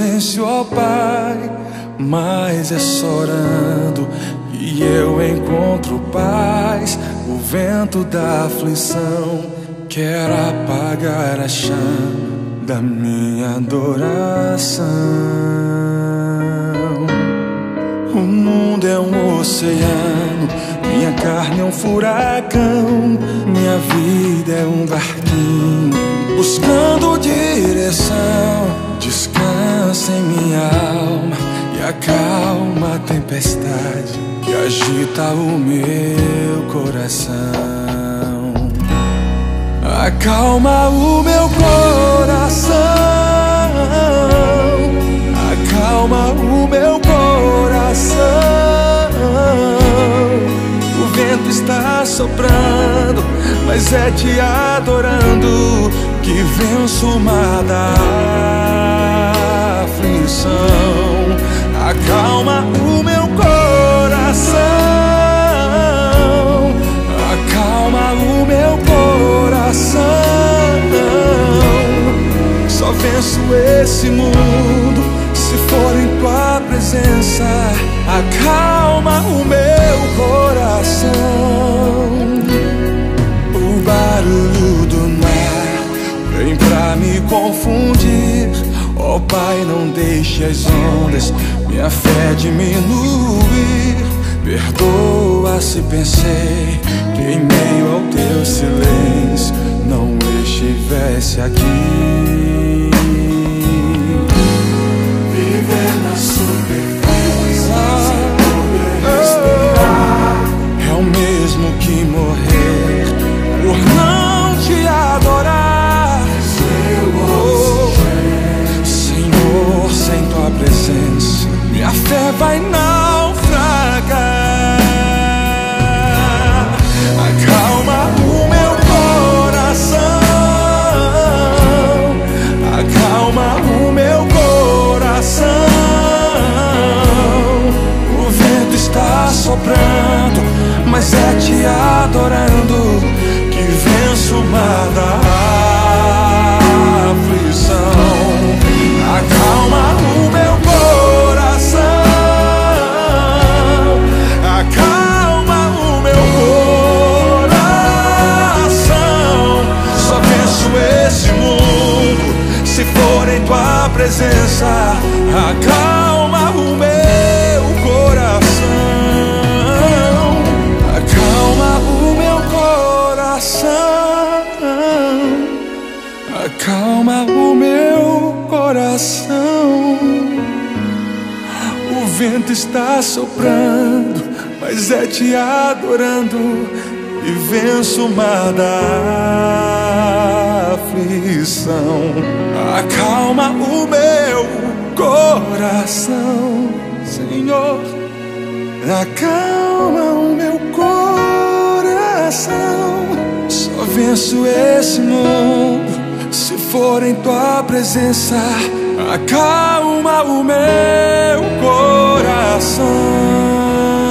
silêncio, ó Pai, mas é chorando que eu encontro paz. O vento da aflição quer apagar a chama da minha adoração. O mundo é um oceano, minha carne é um furacão, minha vida é um barquinho buscando direção. Descansa em minha alma e acalma a tempestade que agita o meu coração. Acalma o meu coração, acalma o meu coração. O vento está soprando, mas é te adorando que venço o mar da aflição. Acalma o meu coração, acalma o meu coração. Só venço esse mundo se for em tua presença. Acalma o meu coração. O barulho do mar vem pra me confundir. Ó Pai, não deixe as ondas minha fé diminuir. Perdoa se pensei que em meio ao teu silêncio não estivesse aqui. Viver na superfície sem poder respirar é o mesmo que morrer por não te adorar. Senhor, sem tua presença minha fé vai naufragar. Acalma o meu coração, acalma o meu coração. O vento está soprando, mas é te adorando que venço o mar da aflição. Acalma o meu coração, acalma o meu coração. Só venço esse mundo se for em tua presença. Acalma o meu coração, acalma o meu coração, acalma o meu coração. O vento está soprando, mas é te adorando e venço o mar da aflição. Acalma o meu coração, Senhor. Acalma o meu coração. Só venço esse mundo se for em tua presença. Acalma o meu coração.